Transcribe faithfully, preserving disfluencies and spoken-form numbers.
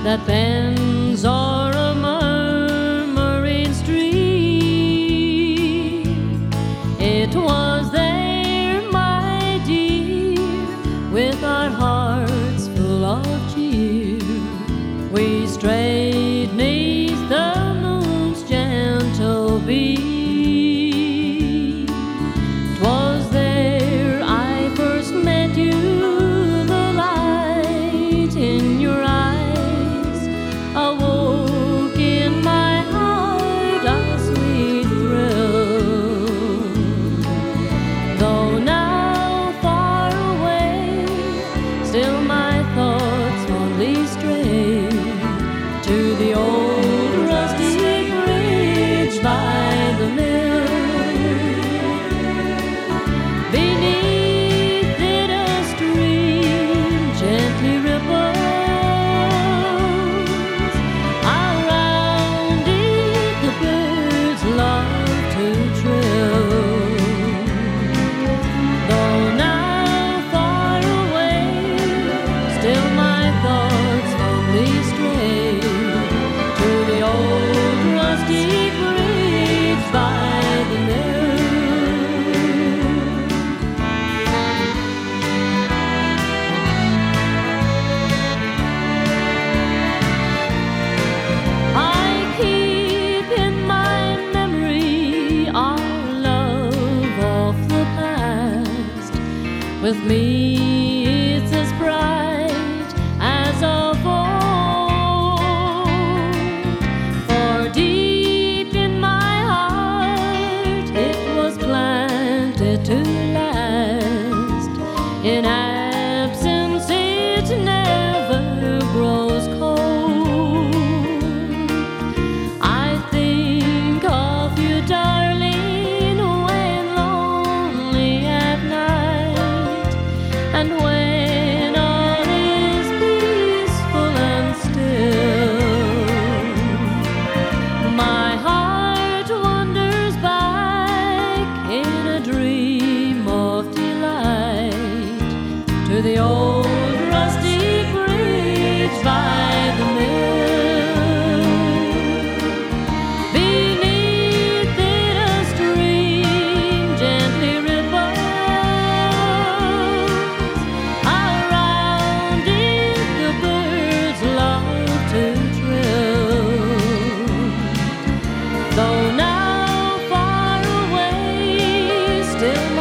that bends o'er a murmuring stream. It was there, my dear, with our hearts full of cheer, we strayed 'neath the moon's gentle beam. 'Twas there I first met you, the light in your eyes awoke in my heart a sweet thrill. Though now far away, still my thoughts fondly stray to the old rusty bridge by the mill. Beneath it a stream gently ripples, around it the birds love to trill. Though now far away, still my thoughts fondly stray to the old rusty bridge by the mill. I keep in my memory our love of the past. With me it's as bright as of old, for deep in my heart it was planted to last. In absence it never grows cold. I think of you, darling, when lonely at night, and when all is peaceful and still. My heart wanders back in a dream of delight to the old rusty bridge by the mill. Beneath it a stream gently ripples, around it the birds love to trill. Though now far away, still